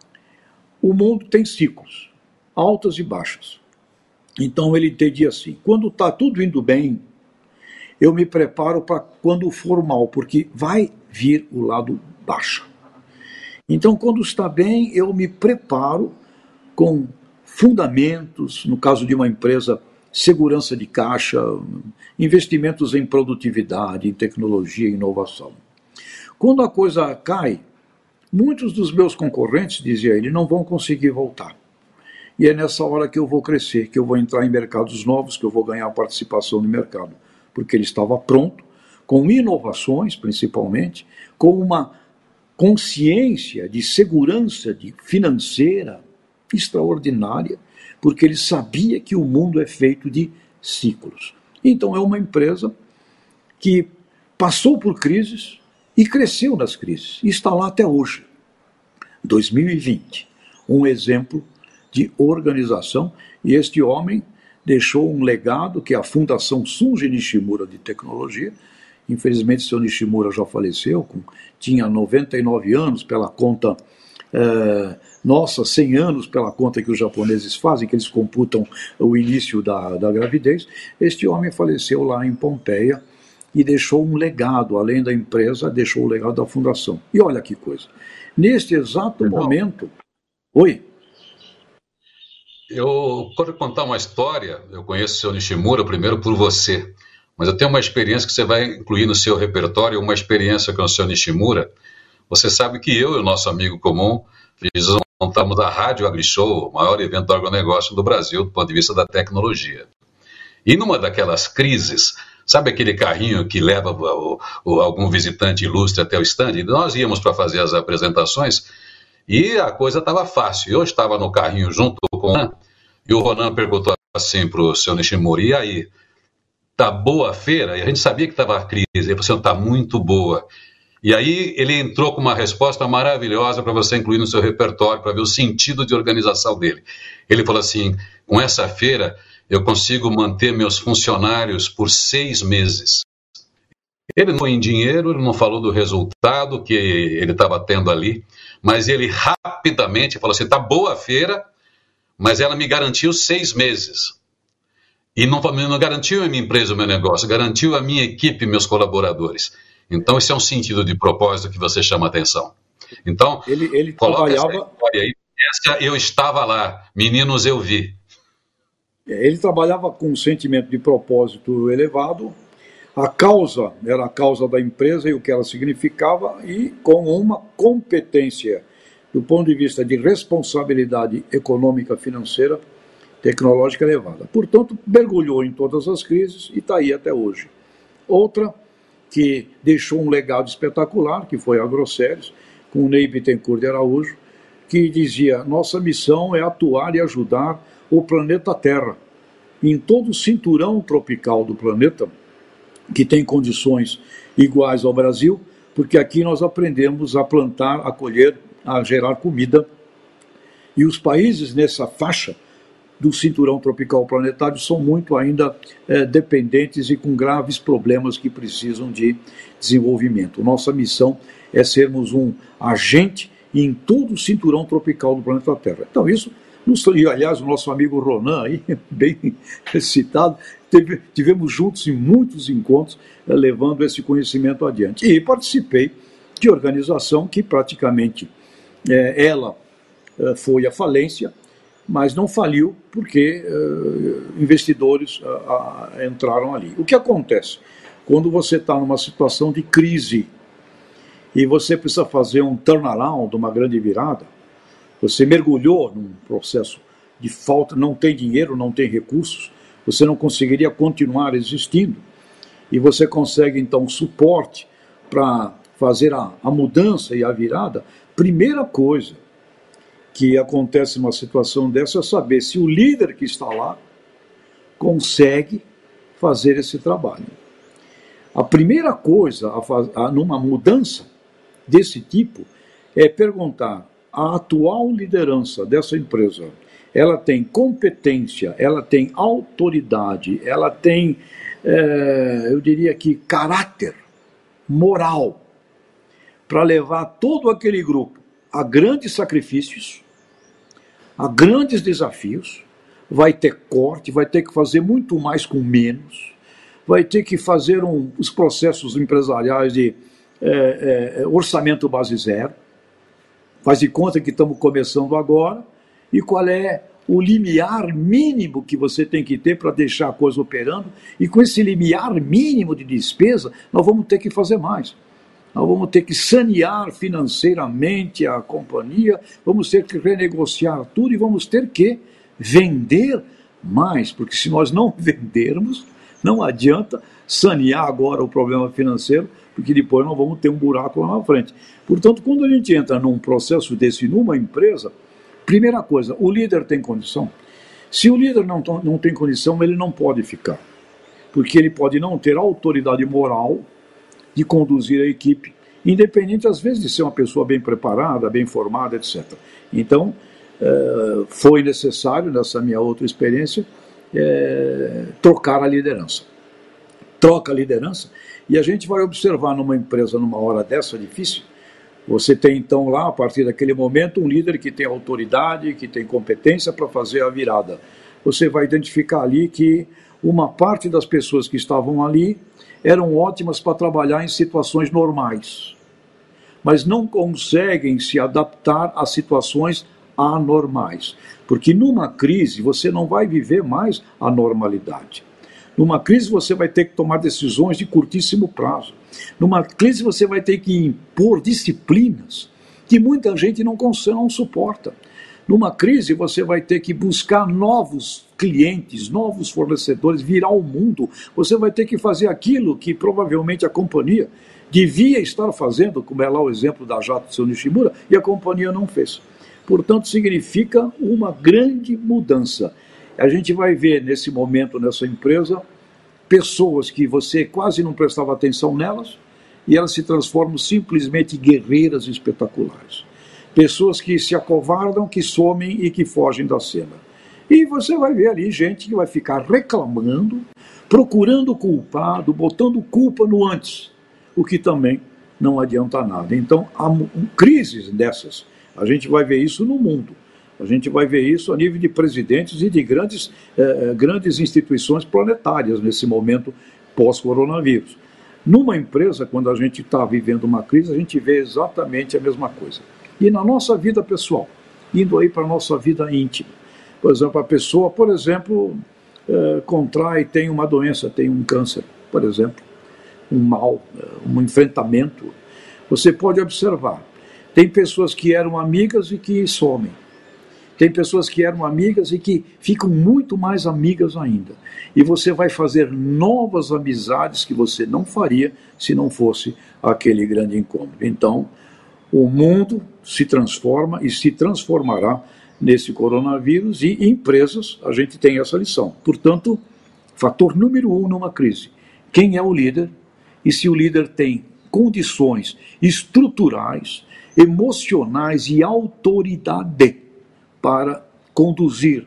O mundo tem ciclos, altas e baixas. Então ele entendia assim, quando está tudo indo bem, eu me preparo para quando for mal, porque vai vir o lado baixo. Então quando está bem, eu me preparo com fundamentos, no caso de uma empresa, segurança de caixa, investimentos em produtividade, em tecnologia e inovação. Quando a coisa cai, muitos dos meus concorrentes, dizia ele, não vão conseguir voltar. E é nessa hora que eu vou crescer, que eu vou entrar em mercados novos, que eu vou ganhar participação no mercado. Porque ele estava pronto, com inovações principalmente, com uma consciência de segurança de financeira extraordinária, porque ele sabia que o mundo é feito de ciclos. Então é uma empresa que passou por crises e cresceu nas crises, e está lá até hoje. dois mil e vinte, um exemplo de organização, e este homem deixou um legado que é a Fundação Sunji Nishimura de Tecnologia. Infelizmente, seu Nishimura já faleceu, com, tinha noventa e nove anos, pela conta, é, nossa, cem anos pela conta que os japoneses fazem, que eles computam o início da, da gravidez. Este homem faleceu lá em Pompeia e deixou um legado, além da empresa, deixou o legado da fundação. E olha que coisa, neste exato Não. momento... Oi? Eu quero contar uma história. Eu conheço o seu Nishimura primeiro por você, mas eu tenho uma experiência que você vai incluir no seu repertório, uma experiência com o seu Nishimura. Você sabe que eu e o nosso amigo comum montamos a Rádio AgriShow, o maior evento do agronegócio do Brasil, do ponto de vista da tecnologia. E numa daquelas crises, sabe aquele carrinho que leva o, o, algum visitante ilustre até o stand? Nós íamos para fazer as apresentações e a coisa estava fácil. Eu estava no carrinho junto com o Ronan, e o Ronan perguntou assim para o seu Nishimura, e aí, tá boa a feira? E a gente sabia que estava a crise. Ele falou assim, está muito boa. E aí ele entrou com uma resposta maravilhosa para você incluir no seu repertório, para ver o sentido de organização dele. Ele falou assim, com essa feira eu consigo manter meus funcionários por seis meses. Ele não foi em dinheiro, ele não falou do resultado que ele estava tendo ali, mas ele rapidamente falou assim, tá boa a feira, mas ela me garantiu seis meses. E não, não garantiu a minha empresa, o meu negócio, garantiu a minha equipe, meus colaboradores. Então, esse é um sentido de propósito que você chama a atenção. Então, ele, ele coloca trabalhava... essa história aí. Essa eu estava lá, meninos, eu vi. Ele trabalhava com um sentimento de propósito elevado, a causa era a causa da empresa e o que ela significava, e com uma competência do ponto de vista de responsabilidade econômica, financeira, tecnológica elevada. Portanto, mergulhou em todas as crises e está aí até hoje. Outra que deixou um legado espetacular, que foi a Agroceres, com o Ney Bittencourt de Araújo, que dizia, nossa missão é atuar e ajudar o planeta Terra. Em todo o cinturão tropical do planeta, que tem condições iguais ao Brasil, porque aqui nós aprendemos a plantar, a colher, a gerar comida. E os países nessa faixa do cinturão tropical planetário são muito ainda é, dependentes e com graves problemas que precisam de desenvolvimento. Nossa missão é sermos um agente e em todo o cinturão tropical do planeta Terra. Então isso, e aliás o nosso amigo Ronan, aí, bem citado, teve, tivemos juntos em muitos encontros, eh, levando esse conhecimento adiante. E participei de organização que praticamente eh, ela eh, foi à falência, mas não faliu porque eh, investidores ah, ah, entraram ali. O que acontece? Quando você está numa situação de crise e você precisa fazer um turnaround, uma grande virada, você mergulhou num processo de falta, não tem dinheiro, não tem recursos, você não conseguiria continuar existindo, e você consegue então suporte para fazer a, a mudança e a virada. Primeira coisa que acontece numa situação dessa é saber se o líder que está lá consegue fazer esse trabalho. A primeira coisa a faz, a, numa mudança desse tipo é perguntar: a atual liderança dessa empresa, ela tem competência, ela tem autoridade, ela tem, é, eu diria que, caráter moral para levar todo aquele grupo a grandes sacrifícios, a grandes desafios, vai ter corte, vai ter que fazer muito mais com menos, vai ter que fazer um, os processos empresariais de é, é, orçamento base zero, faz de conta que estamos começando agora, e qual é o limiar mínimo que você tem que ter para deixar a coisa operando, e com esse limiar mínimo de despesa, nós vamos ter que fazer mais. Nós vamos ter que sanear financeiramente a companhia, vamos ter que renegociar tudo e vamos ter que vender mais, porque se nós não vendermos, não adianta sanear agora o problema financeiro, porque depois nós vamos ter um buraco lá na frente. Portanto, quando a gente entra num processo desse, numa empresa, primeira coisa, o líder tem condição? Se o líder não, não tem condição, ele não pode ficar, porque ele pode não ter autoridade moral de conduzir a equipe, independente às vezes de ser uma pessoa bem preparada, bem formada, etcétera. Então, eh, foi necessário, nessa minha outra experiência, eh, trocar a liderança. Troca a liderança, e a gente vai observar numa empresa, numa hora dessa difícil, você tem então lá, a partir daquele momento, um líder que tem autoridade, que tem competência para fazer a virada. Você vai identificar ali que uma parte das pessoas que estavam ali eram ótimas para trabalhar em situações normais, mas não conseguem se adaptar a situações anormais, porque numa crise você não vai viver mais a normalidade. Numa crise você vai ter que tomar decisões de curtíssimo prazo. Numa crise você vai ter que impor disciplinas que muita gente não, não suporta. Numa crise você vai ter que buscar novos clientes, novos fornecedores, virar o mundo. Você vai ter que fazer aquilo que provavelmente a companhia devia estar fazendo, como é lá o exemplo da Jato Seu Nishimura, e a companhia não fez. Portanto, significa uma grande mudança. A gente vai ver nesse momento, nessa empresa, pessoas que você quase não prestava atenção nelas, e elas se transformam simplesmente em guerreiras espetaculares. Pessoas que se acovardam, que somem e que fogem da cena. E você vai ver ali gente que vai ficar reclamando, procurando culpado, botando culpa no antes, o que também não adianta nada. Então, há crises dessas. A gente vai ver isso no mundo. A gente vai ver isso a nível de presidentes e de grandes, eh, grandes instituições planetárias nesse momento pós-coronavírus. Numa empresa, quando a gente está vivendo uma crise, a gente vê exatamente a mesma coisa. E na nossa vida pessoal, indo aí para a nossa vida íntima. Por exemplo, a pessoa, por exemplo, eh, contrai, tem uma doença, tem um câncer, por exemplo, um mal, um enfrentamento. Você pode observar, tem pessoas que eram amigas e que somem. Tem pessoas que eram amigas e que ficam muito mais amigas ainda. E você vai fazer novas amizades que você não faria se não fosse aquele grande incômodo. Então, o mundo se transforma e se transformará nesse coronavírus, e empresas, a gente tem essa lição. Portanto, fator número um numa crise: quem é o líder e se o líder tem condições estruturais, emocionais e autoridade para conduzir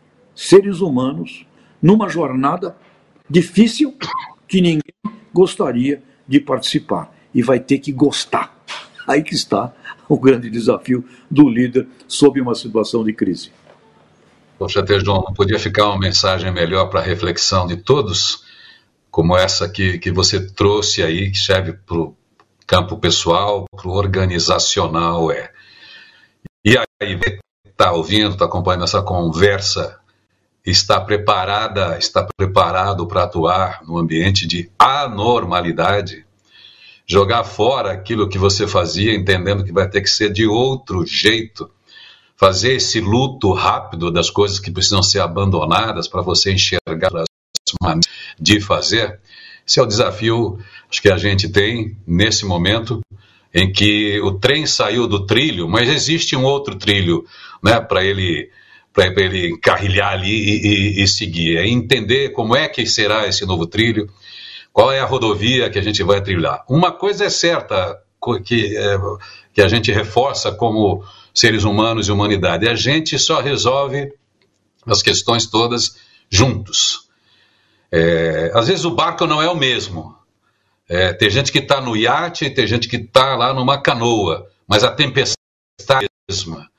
seres humanos numa jornada difícil que ninguém gostaria de participar. E vai ter que gostar. Aí que está o grande desafio do líder sob uma situação de crise. Poxa, Tejon, não podia ficar uma mensagem melhor para a reflexão de todos, como essa que, que você trouxe aí, que serve para o campo pessoal, para o organizacional, é. E aí, está ouvindo, está acompanhando essa conversa, está preparada, está preparado para atuar no ambiente de anormalidade, jogar fora aquilo que você fazia, entendendo que vai ter que ser de outro jeito, fazer esse luto rápido das coisas que precisam ser abandonadas para você enxergar as maneiras de fazer. Esse é o desafio, acho que a gente tem nesse momento em que o trem saiu do trilho, mas existe um outro trilho, né, para ele, para ele encarrilhar ali e, e, e seguir. É entender como é que será esse novo trilho, qual é a rodovia que a gente vai trilhar. Uma coisa é certa, que, é, que a gente reforça como seres humanos e humanidade, a gente só resolve as questões todas juntos. É, às vezes o barco não é o mesmo. É, tem gente que está no iate, tem gente que está lá numa canoa, mas a tempestade é a mesma.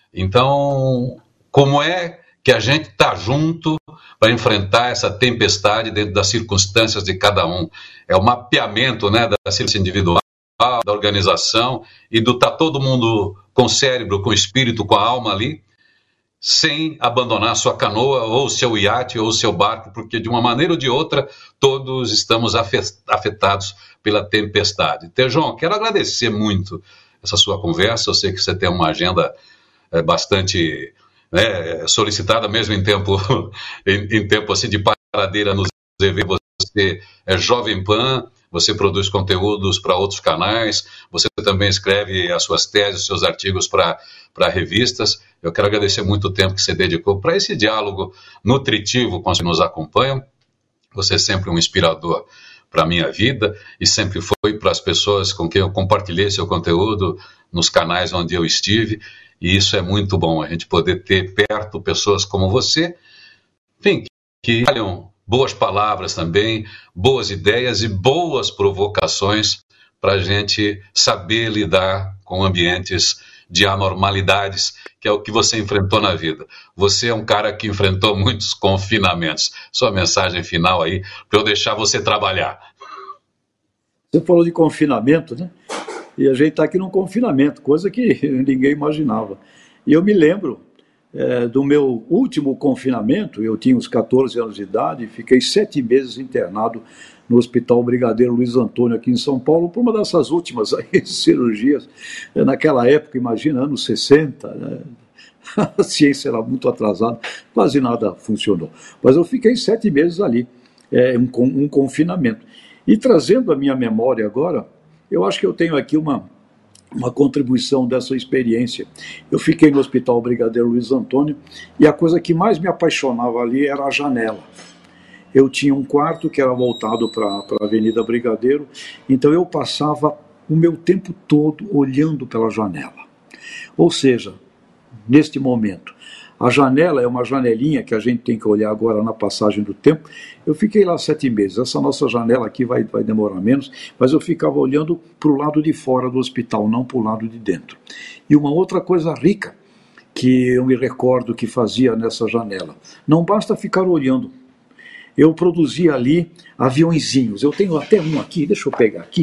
Então, como é que a gente está junto para enfrentar essa tempestade dentro das circunstâncias de cada um? É o mapeamento, né, da circunstância individual, da organização, e do tá todo mundo com o cérebro, com o espírito, com a alma ali, sem abandonar sua canoa, ou seu iate, ou seu barco, porque de uma maneira ou de outra, todos estamos afetados pela tempestade. Tejon, quero agradecer muito essa sua conversa, eu sei que você tem uma agenda é, bastante, né, solicitada, mesmo em tempo, em, em tempo assim, de paradeira nos eventos. Você é Jovem Pan, você produz conteúdos para outros canais, você também escreve as suas teses, os seus artigos para revistas. Eu quero agradecer muito o tempo que você dedicou para esse diálogo nutritivo com os que nos acompanham. Você é sempre um inspirador para a minha vida e sempre foi para as pessoas com quem eu compartilhei seu conteúdo nos canais onde eu estive. E isso é muito bom, a gente poder ter perto pessoas como você, enfim, que falham boas palavras também, boas ideias e boas provocações para a gente saber lidar com ambientes de anormalidades, que é o que você enfrentou na vida. Você é um cara que enfrentou muitos confinamentos. Sua mensagem final aí, para eu deixar você trabalhar. Você falou de confinamento, né? E a gente está aqui num confinamento, coisa que ninguém imaginava. E eu me lembro É, do meu último confinamento, eu tinha uns catorze anos de idade, fiquei sete meses internado no Hospital Brigadeiro Luiz Antônio, aqui em São Paulo, por uma dessas últimas aí, cirurgias. Naquela época, imagina, anos sessenta, né? A ciência era muito atrasada, quase nada funcionou. Mas eu fiquei sete meses ali, é, um, um confinamento. E trazendo a minha memória agora, eu acho que eu tenho aqui uma... uma contribuição dessa experiência. Eu fiquei no Hospital Brigadeiro Luiz Antônio e a coisa que mais me apaixonava ali era a janela. Eu tinha um quarto que era voltado para a Avenida Brigadeiro, então eu passava o meu tempo todo olhando pela janela. Ou seja, neste momento, a janela é uma janelinha que a gente tem que olhar agora na passagem do tempo. Eu fiquei lá sete meses. Essa nossa janela aqui vai, vai demorar menos, mas eu ficava olhando para o lado de fora do hospital, não para o lado de dentro. E uma outra coisa rica que eu me recordo que fazia nessa janela. Não basta ficar olhando. Eu produzia ali aviõezinhos. Eu tenho até um aqui, deixa eu pegar aqui.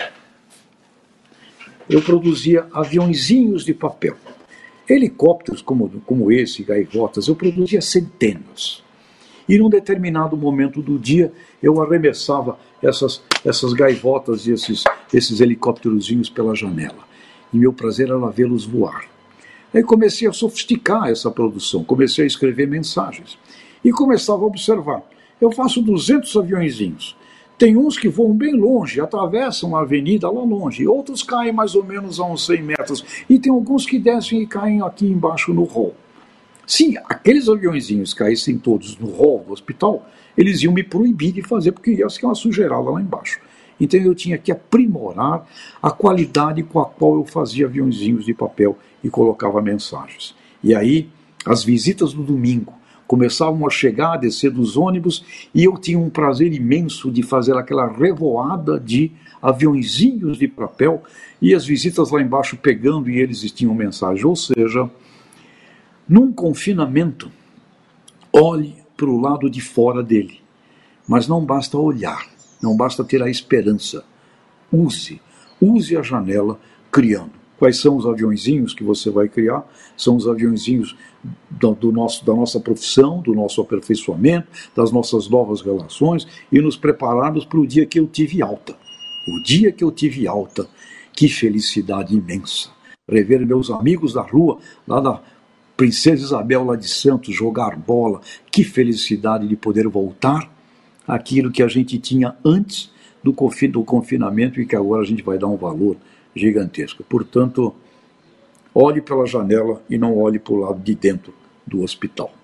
Eu produzia aviõezinhos de papel. Helicópteros como, como esse, gaivotas, eu produzia centenas. E num determinado momento do dia, eu arremessava essas, essas gaivotas e esses, esses helicópterozinhos pela janela. E meu prazer era vê-los voar. Aí comecei a sofisticar essa produção, comecei a escrever mensagens. E começava a observar. Eu faço duzentos aviõezinhos. Tem uns que voam bem longe, atravessam a avenida lá longe, outros caem mais ou menos a uns cem metros, e tem alguns que descem e caem aqui embaixo no hall. Se aqueles aviõezinhos caíssem todos no hall do hospital, eles iam me proibir de fazer, porque ia ser uma sujeirada lá embaixo. Então eu tinha que aprimorar a qualidade com a qual eu fazia aviãozinhos de papel e colocava mensagens. E aí, as visitas do domingo começavam a chegar, a descer dos ônibus, e eu tinha um prazer imenso de fazer aquela revoada de aviõezinhos de papel, e as visitas lá embaixo pegando, e eles tinham mensagem. Ou seja, num confinamento, olhe para o lado de fora dele, mas não basta olhar, não basta ter a esperança. Use, use a janela criando. Quais são os aviõezinhos que você vai criar? São os aviõezinhos do, do nosso, da nossa profissão, do nosso aperfeiçoamento, das nossas novas relações, e nos prepararmos para o dia que eu tive alta. O dia que eu tive alta, que felicidade imensa. Rever meus amigos da rua, lá da Princesa Isabel, lá de Santos, jogar bola. Que felicidade de poder voltar àquilo que a gente tinha antes do, confi- do confinamento e que agora a gente vai dar um valor gigantesco. Portanto, olhe pela janela e não olhe para o lado de dentro do hospital.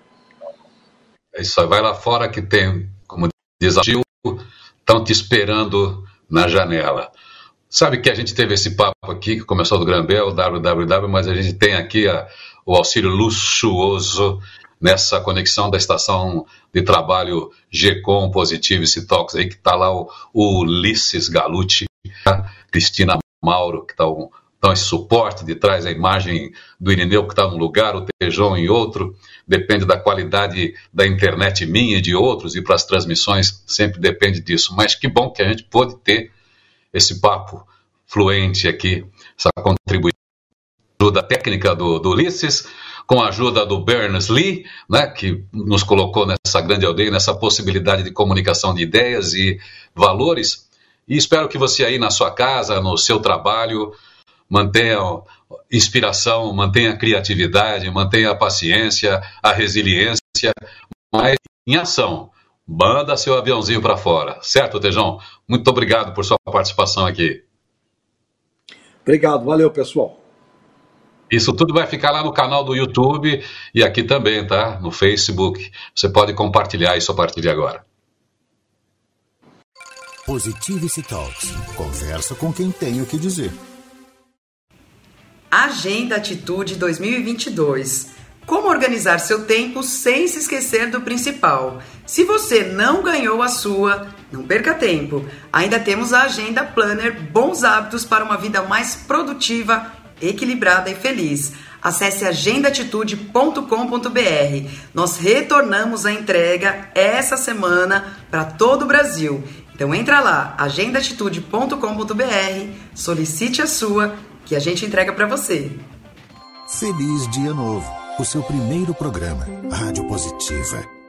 É isso aí, vai lá fora que tem, como diz a Gil, estão te esperando na janela. Sabe que a gente teve esse papo aqui, que começou do Grambel, W W W, mas a gente tem aqui a, o auxílio luxuoso nessa conexão da estação de trabalho G-Com Positivo e Citox, aí que está lá o, o Ulisses Galucci, a Cristina Mauro, que está um, então esse suporte de trás, a imagem do Irineu que está num lugar, o Tejon em outro, depende da qualidade da internet minha e de outros, e para as transmissões sempre depende disso. Mas que bom que a gente pôde ter esse papo fluente aqui, essa contribuição, ajuda técnica do, do Ulisses, com a ajuda do Berners-Lee, né, que nos colocou nessa grande aldeia, nessa possibilidade de comunicação de ideias e valores. E espero que você aí na sua casa, no seu trabalho, mantenha inspiração, mantenha a criatividade, mantenha a paciência, a resiliência, mas em ação. Manda seu aviãozinho para fora. Certo, Tejão? Muito obrigado por sua participação aqui. Obrigado, valeu, pessoal. Isso tudo vai ficar lá no canal do YouTube e aqui também, tá? No Facebook. Você pode compartilhar isso a partir de agora. Positivity Talks. Conversa com quem tem o que dizer. Agenda Atitude dois mil e vinte e dois. Como organizar seu tempo sem se esquecer do principal. Se você não ganhou a sua, não perca tempo. Ainda temos a Agenda Planner Bons Hábitos para uma vida mais produtiva, equilibrada e feliz. Acesse agenda atitude ponto com ponto b r. Nós retornamos a entrega essa semana para todo o Brasil. Então entra lá, agenda atitude ponto com ponto b r, solicite a sua, que a gente entrega para você. Feliz Dia Novo, o seu primeiro programa, Rádio Positiva.